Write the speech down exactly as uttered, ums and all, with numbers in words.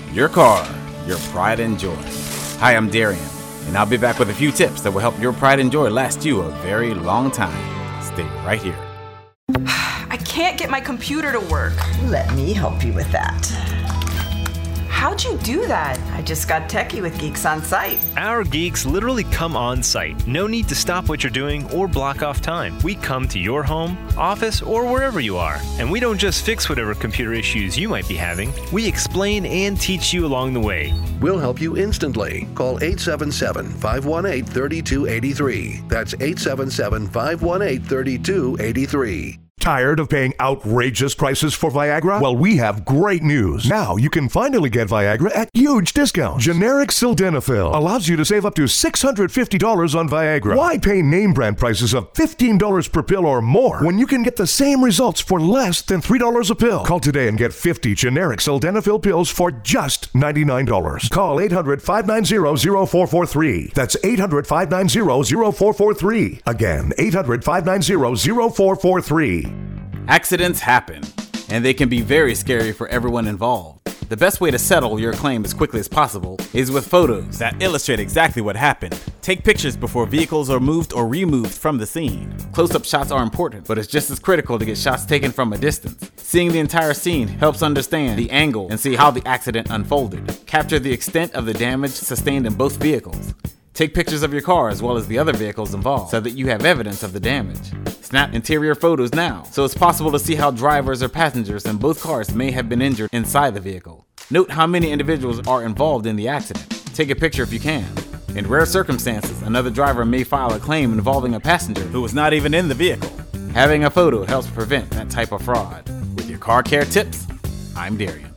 Your car, your pride and joy. Hi, I'm Darian, and I'll be back with a few tips that will help your pride and joy last you a very long time. Stay right here. I can't get my computer to work. Let me help you with that. How'd you do that? I just got techie with Geeks on Site. Our geeks literally come on site. No need to stop what you're doing or block off time. We come to your home, office, or wherever you are. And we don't just fix whatever computer issues you might be having. We explain and teach you along the way. We'll help you instantly. Call eight seven seven, five one eight, three two eight three. That's eight seven seven, five one eight, three two eight three. Tired of paying outrageous prices for Viagra? Well, we have great news. Now you can finally get Viagra at huge discounts. Generic sildenafil allows you to save up to six hundred fifty dollars on Viagra. Why pay name brand prices of fifteen dollars per pill or more when you can get the same results for less than three dollars a pill? Call today and get fifty generic sildenafil pills for just ninety-nine dollars. Call eight hundred, five nine zero, zero four four three. That's eight hundred, five nine zero, zero four four three. Again, eight hundred, five nine zero, zero four four three. Accidents happen, and they can be very scary for everyone involved. The best way to settle your claim as quickly as possible is with photos that illustrate exactly what happened. Take pictures before vehicles are moved or removed from the scene. Close-up shots are important, but it's just as critical to get shots taken from a distance. Seeing the entire scene helps understand the angle and see how the accident unfolded. Capture the extent of the damage sustained in both vehicles. Take pictures of your car as well as the other vehicles involved so that you have evidence of the damage. Snap interior photos now, so it's possible to see how drivers or passengers in both cars may have been injured inside the vehicle. Note how many individuals are involved in the accident. Take a picture if you can. In rare circumstances, another driver may file a claim involving a passenger who was not even in the vehicle. Having a photo helps prevent that type of fraud. With your car care tips, I'm Darian.